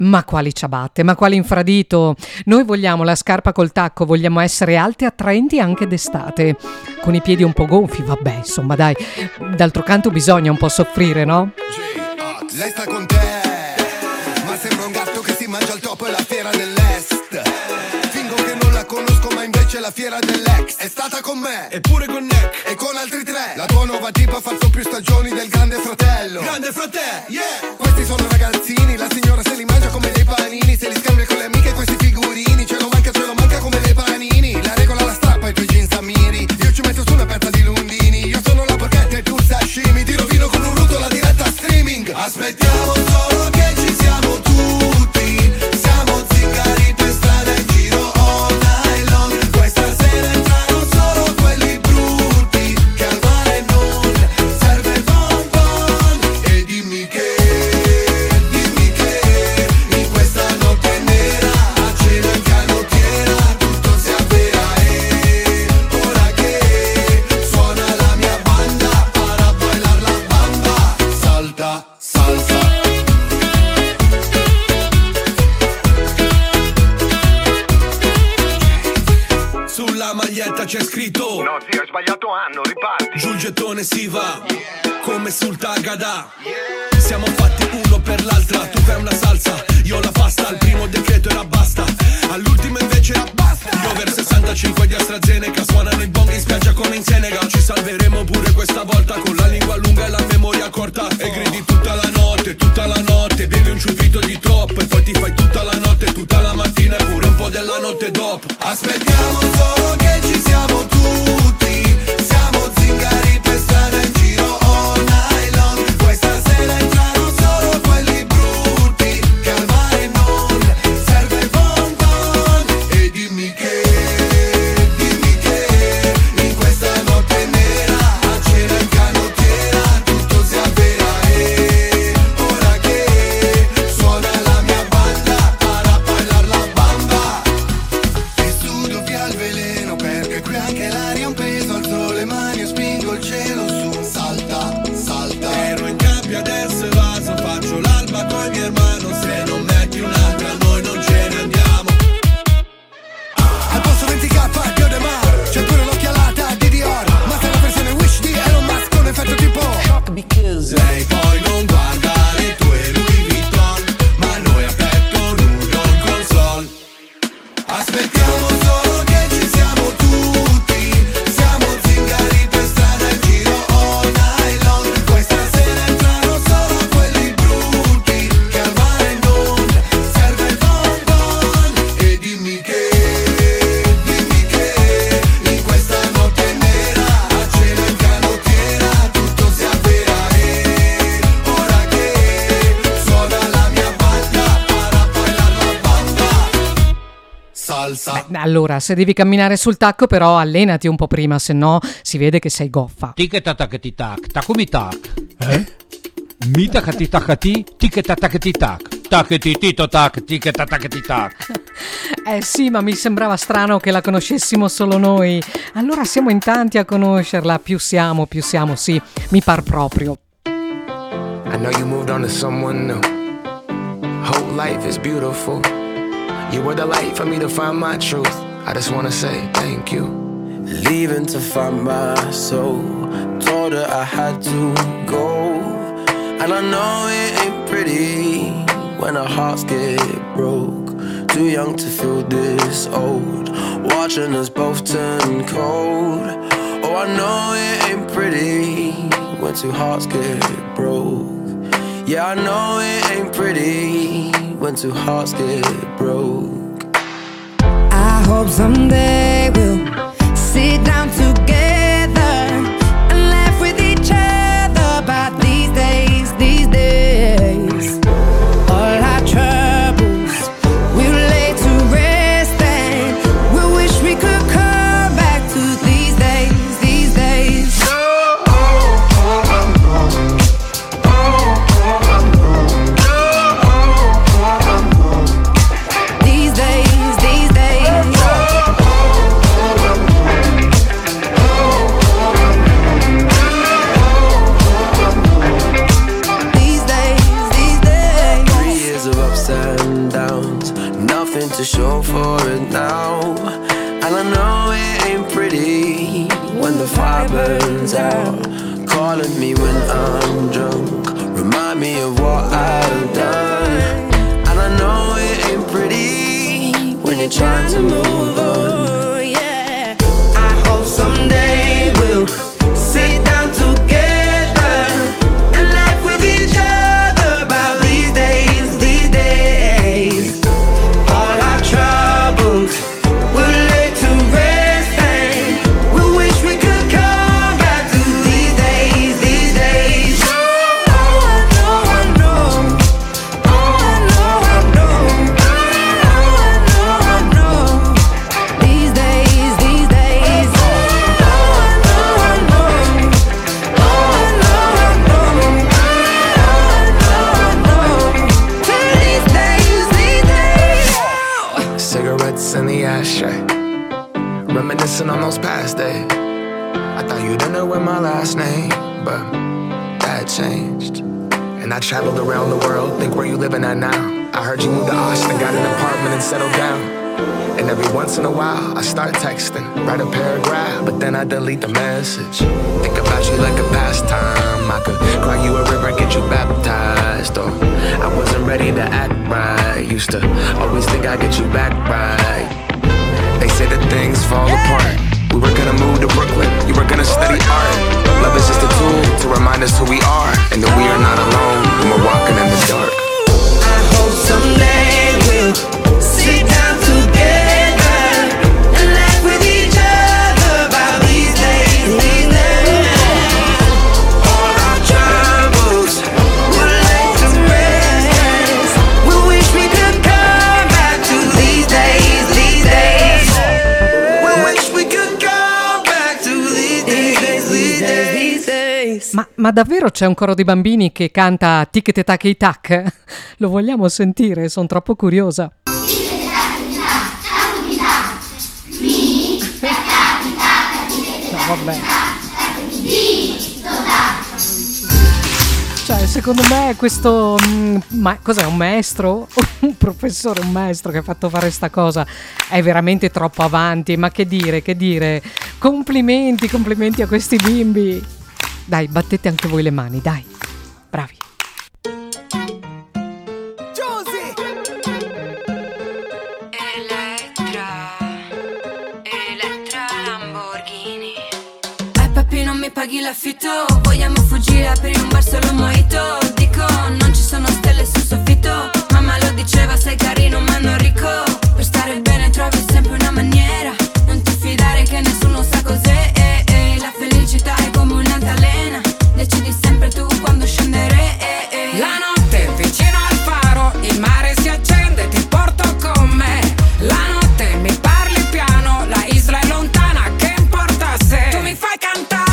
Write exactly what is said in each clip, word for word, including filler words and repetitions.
Ma quali ciabatte, ma quali infradito? Noi vogliamo la scarpa col tacco, vogliamo essere alti e attraenti anche d'estate. Con i piedi un po' gonfi, vabbè, insomma, dai. D'altro canto bisogna un po' soffrire, no? Lei sta con te, ma sembra un gatto che si mangia il topo e la fiera dell'est. Fingo che non la conosco, ma invece la fiera dell'ex è stata con me, eppure con Neck e con altri tre. La tua nuova tipa ha fatto più stagioni del Grande Fratello. Grande Fratello, yeah! Questi sono ragazzini, la signora se li mangia come dei panini. Se li scambia con le amiche questi figurini, ce lo manca, ce lo manca come dei panini. La regola la strappa ai tuoi jeans a miri. Io ci metto su una pezza di lundini. Io sono la porchetta e tu il sashimi. Ti rovino con un ruto la diretta streaming. Aspettiamo solo che ci siamo tutti. Siamo zingari per strada in giro all night long. Questa sera entrano solo quelli brutti, che al mare non serve il bonbon. E dimmi che, dimmi che in questa notte nera a cena in canottiera tutto si avvera. E ora che suona la mia banda para bailar la bamba. Salta, salsa. Sulla maglietta c'è scritto: no zio, hai sbagliato anno, riparti. Sul gettone si va, come sul Tagada. Siamo fatti uno per l'altra. Tu fai una salsa, io la pasta. Al primo decreto era basta, all'ultimo invece era basta. Gli over sessantacinque di AstraZeneca suonano i bong in spiaggia come in Senegal. Ci salveremo pure questa volta, con la lingua lunga e la memoria corta. E gridi tutta la notte, tutta la notte. Bevi un ciuffito di top e poi ti fai tutta la notte, tutta la mattina e pure un po' della notte dopo. Aspettiamo solo che ci siamo tutti. Siamo zingari per strada in giro all night long. Questa sera entrano solo quelli brutti, che al mare non serve il bonbon. E dimmi che, dimmi che in questa notte nera a cena in canottiera tutto si avvera. E ora che suona la mia banda para bailar la bamba. E studio via il veleno perché qui anche l'aria è un peso. Alzo le mani e spingo il cielo su. Salta, salta. Ero in gabbia, adesso evaso. Faccio l'alba con i miei hermanos. Se non metti un'altra noi non ce ne andiamo. Al posto venti K Dio de Mar, c'è pure l'occhialata di Dior. Ma se la versione Wish di Elon Musk con effetto tipo shock because lei poi non guarda le tue Louis Vuitton, ma noi a petto nudo in console. Aspettiamo solo che ci siamo tutti. Siamo zingari per strada in giro all night long. Questa sera entrano solo quelli brutti, che al mare non serve il bonbon. E dimmi che, dimmi che in questa notte nera a cena in canottiera tutto si avvera. E ora che suona la mia banda para bailar la bamba. Salsa. Beh, allora, se devi camminare sul tacco, però allenati un po' prima, se no si vede che sei goffa. Tic-tac-ti-tac, takumi-tac. Eh? Mita-kati-takati, tic-tac-ti-tac. Tac-ti-tito-tac, tic-tac-ti-tac. Eh sì, ma mi sembrava strano che la conoscessimo solo noi. Allora siamo in tanti a conoscerla. Più siamo, più siamo, sì, mi par proprio. I know you moved on to someone new. Whole life is beautiful. You were the light for me to find my truth. I just wanna say thank you. Leaving to find my soul. Told her I had to go. And I know it ain't pretty when our hearts get broke. Too young to feel this old. Watching us both turn cold. Oh, I know it ain't pretty when two hearts get broke. Yeah, I know it ain't pretty when two hearts get broke. I hope someday we'll sit down together and laugh with each other about these days, these days. All our troubles we'll lay to rest and we'll wish we could come back to these days, these days. These days, these days. and downs, nothing to show for it now. And I know it ain't pretty when the fire burns out. Calling me when I'm drunk, remind me of what I've done. And I know it ain't pretty when you're trying to move on. Yeah, I hope someday we'll sit down together and laugh with each other about these days, these days. All our troubles we'll lay to rest and we wish we could come back to these days, these days. Oh, I know, I know. Oh, I know, I know. Oh, I know, I know. These days, these days. Oh, I know, I know. Oh, I know, I know. Oh, I know, I know. These days, these days. Cigarettes in the ashtray, reminiscing on those past days. I thought you didn't know my last name, but that changed. And I traveled around the world, think where you living at now. I heard you moved to Austin, got an apartment and settled down. And every once in a while, I start texting, write a paragraph, but then I delete the message. Think about you like a pastime. I could cry you a river, get you baptized. Or I wasn't ready to act right. Used to always think I'd get you back right. They say that things fall apart. We were gonna move to Brooklyn, you were gonna study art. Love is just a tool to remind us who we are, and that we are not alone when we're walking in the dark. I hope someday we'll sit down together and laugh with each other about these days, these days. All our troubles we'll lay to rest. We wish we could come back to these days, these days. We wish we could come back to these days, these days, these days. Ma, ma davvero c'è un coro di bambini che canta Tic Tac Tac Tac? Lo vogliamo sentire? Sono troppo curiosa. No, vabbè. Cioè, secondo me questo... mm, ma cos'è, un maestro? Un professore, un maestro che ha fatto fare sta cosa è veramente troppo avanti. Ma che dire, che dire. Complimenti, complimenti a questi bimbi. Dai, battete anche voi le mani, dai. Bravi. Elettra, Elettra Lamborghini. Eh papi, non mi paghi l'affitto, vogliamo fuggire, aprire un bar solo mojito. Dico, non ci sono stelle sul soffitto, mamma lo diceva, sei carino ma non ricco. Per stare bene trovi sempre una maniera, non ti fidare che nessuno sa cos'è. eh, eh. La felicità è come un'altalena, decidi sempre tu quando scendere. eh, eh. La notte vicino al faro, il mare si accende, ti porto con me. La notte mi parli piano, la isla è lontana, che importa se tu mi fai cantare.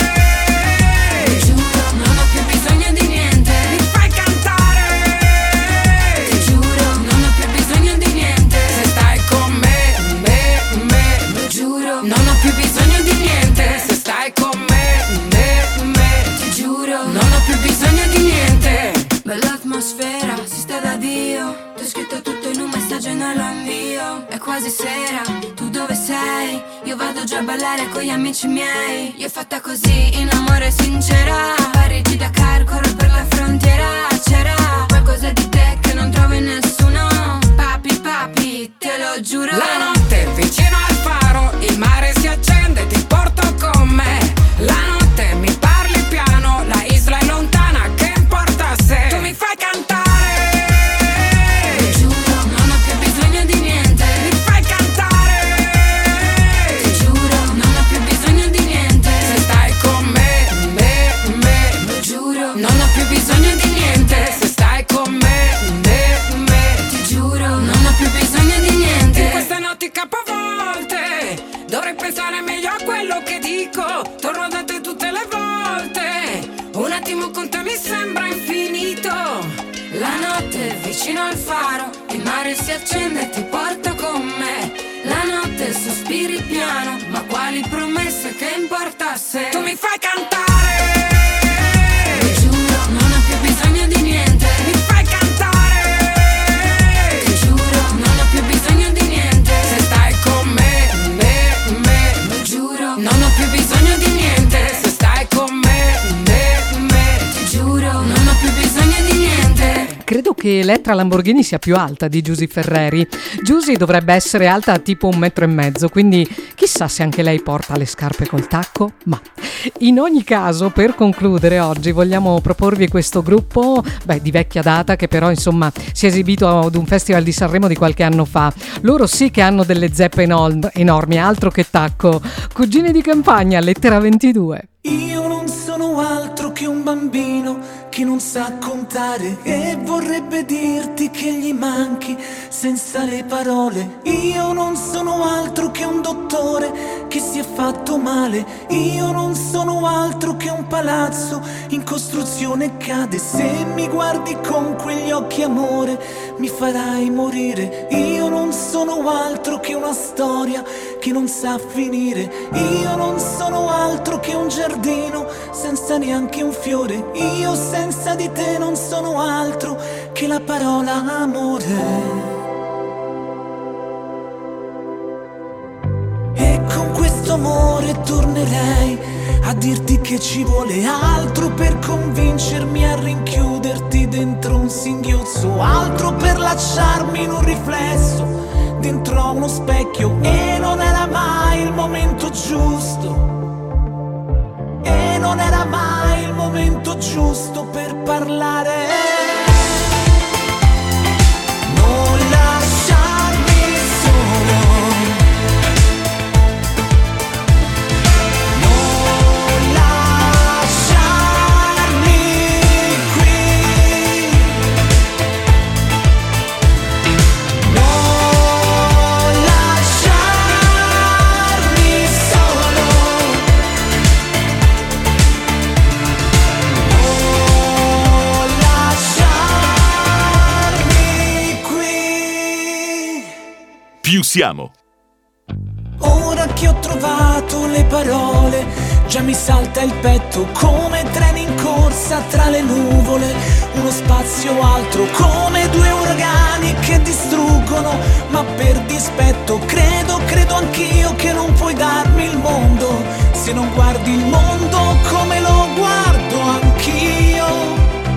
Ti giuro, non ho più bisogno di niente. Mi fai cantare. Ti giuro, non ho più bisogno di niente. Se stai con me, me, me. Lo giuro, Non ho più bisogno di niente. Se stai con me, me, me. ti giuro. Non ho più bisogno di niente. Bella atmosfera, si sta da Dio. Ti ho scritto tutto in un messaggio e non lo invio. È quasi sera, tu dove sei? Io vado già a ballare con gli amici miei. Io fatta così, in amore sincera. Parigi Dakar, corro per la frontiera. C'era qualcosa di te che non trovo in nessuno. Papi, papi, te lo giuro. La notte vicino al faro, il mare si accende, ti porto con me. La notte mi parli piano, la isla è lontana, che importa se tu mi fai cantare. Ti giuro, non ho più bisogno di niente. Mi fai cantare. Ti giuro, non ho più bisogno di niente. Se stai con me, me, me. Lo giuro, Non ho più bisogno di niente. Se stai con me, me, me. ti giuro, non ho più bisogno di niente. In queste notti capovolte dovrei pensare meglio a quello che dico. Torno da te tutte le volte. Un attimo con te mi sembra infinito. La notte è vicino al faro, il mare si accende e ti porto con me. La notte sospiri piano, ma quali promesse, che importa se Tu mi fai cantare. Ti giuro, non ho più bisogno di niente. Mi fai cantare. che Elettra Lamborghini sia più alta di Giusy Ferreri. Giusy dovrebbe essere alta tipo un metro e mezzo, quindi chissà se anche lei porta le scarpe col tacco. Ma in ogni caso, per concludere oggi vogliamo proporvi questo gruppo beh, di vecchia data, che però insomma si è esibito ad un festival di Sanremo di qualche anno fa. Loro sì che hanno delle zeppe enorm- enormi, altro che tacco. Cugini di campagna, lettera ventidue. Io non sono altro che un bambino che non sa contare e vorrebbe dirti che gli manchi senza le parole. Io non sono altro che un dottore che si è fatto male. Io non sono altro che un palazzo in costruzione e cade. Se mi guardi con quegli occhi amore mi farai morire. Io non sono altro che una storia che non sa finire. Io non sono altro che un giardino senza neanche un fiore. Io senza di te non sono altro che la parola amore. E con questo amore tornerei a dirti che ci vuole altro per convincermi a rinchiuderti dentro un singhiozzo, altro per lasciarmi in un riflesso dentro a uno specchio. E non era mai il momento giusto, e non era mai il momento giusto per parlare. Non lasciarmi solo, non lasciarmi qui, non lasciarmi solo. Più siamo. Ora che ho trovato le parole, già mi salta il petto come treni in corsa tra le nuvole. Uno spazio altro come due uragani che distruggono, ma per dispetto credo, credo anch'io che non puoi darmi il mondo se non guardi il mondo come lo guardo anch'io.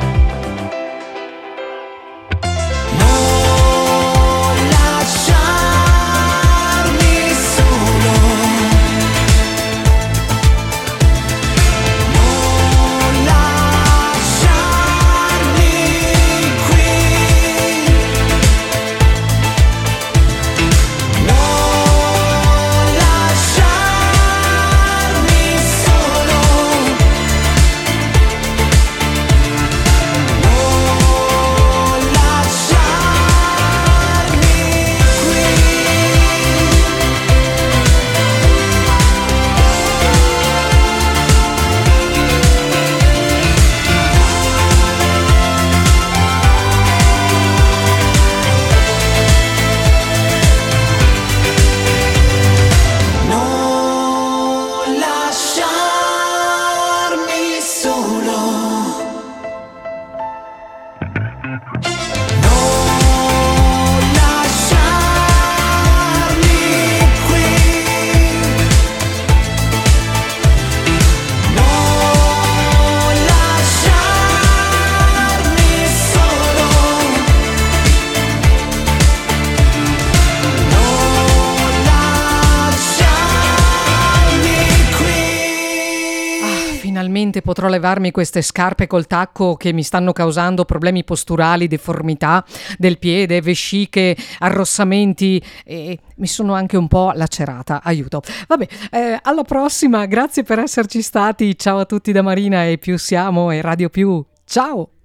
Potrò levarmi queste scarpe col tacco che mi stanno causando problemi posturali, deformità del piede, vesciche, arrossamenti e mi sono anche un po' lacerata. Aiuto. Vabbè, eh, alla prossima, grazie per esserci stati. Ciao a tutti da Marina e Più Siamo e Radio Più. Ciao!